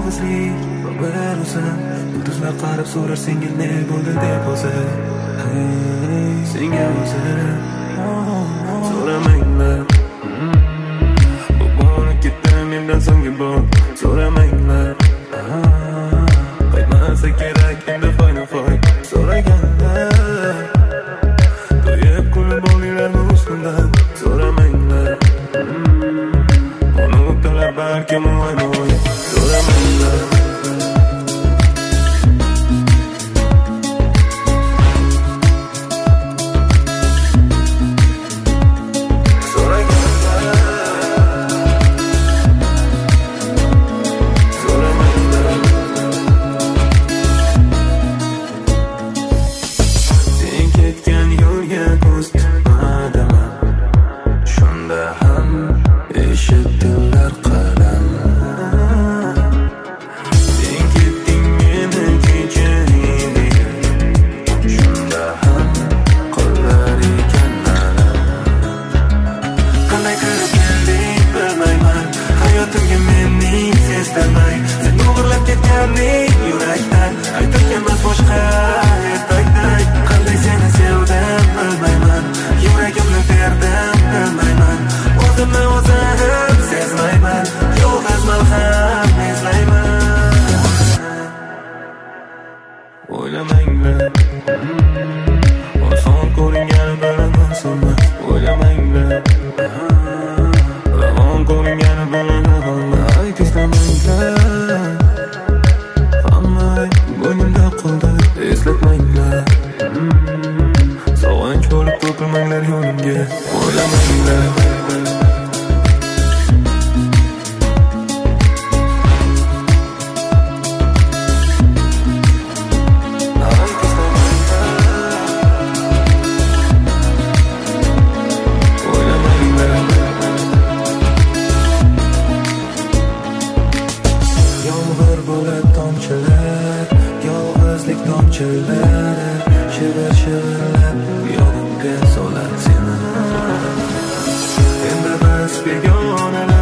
yolg'izlik va bir o'zim. Yulduzlar qarab so'rar senga ne bo'ldi deb o'zi. Senga o'zi so'ramanglar. Bu borib ketdim mendan so'nggi bor. So'ramanglar. Qaytmasa kerak endi foyna-foy. So'raganlar to'yib kulib olinglarmi ustimdan. So'ramanglar. Unutdilar balkim o'y-mo'y. So'ramanglar. O'ylamanglar, oson ko'ringani bilaman emas. O'ylamanglar, ravon ko'ringani bilaman emas. Aytishlamanglar, hamma bo'ynimda qoldi, eslatmanglar. Sog'inch bo'lib to'kilmanglar yo'limga. O'ylamanglar. Yolg'izlik tomchilari shivir-shivirlab yonimga solar seni. Endi biz begona